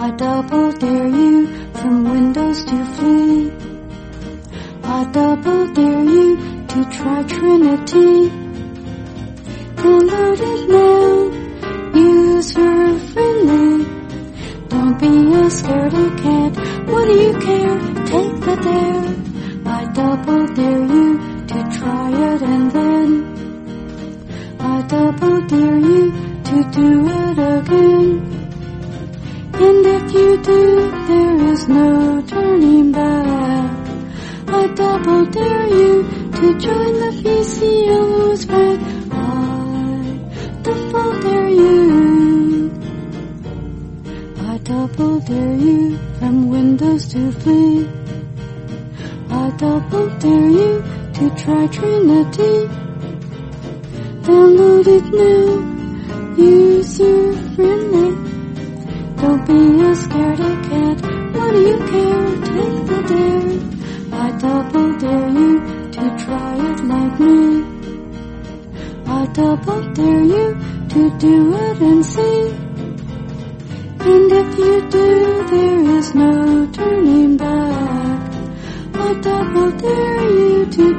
I double dare you from windows to flee. I double dare you to try Trinity. Download it now, user friendly. Don't be a scaredy cat, what do you care? Take the dare. I double dare you to try it and then I double dare you to do it again. And if you do, there is no turning back. I double dare you to join the VCO's pack. I double dare you. I double dare you from windows to flee. I double dare you to try Trinity. Download it now, user friendly. Don't be a scaredy cat, what do you care? Take the dare. I double dare you to try it like me. I double dare you to do it and see. And if you do, there is no turning back. I double dare you to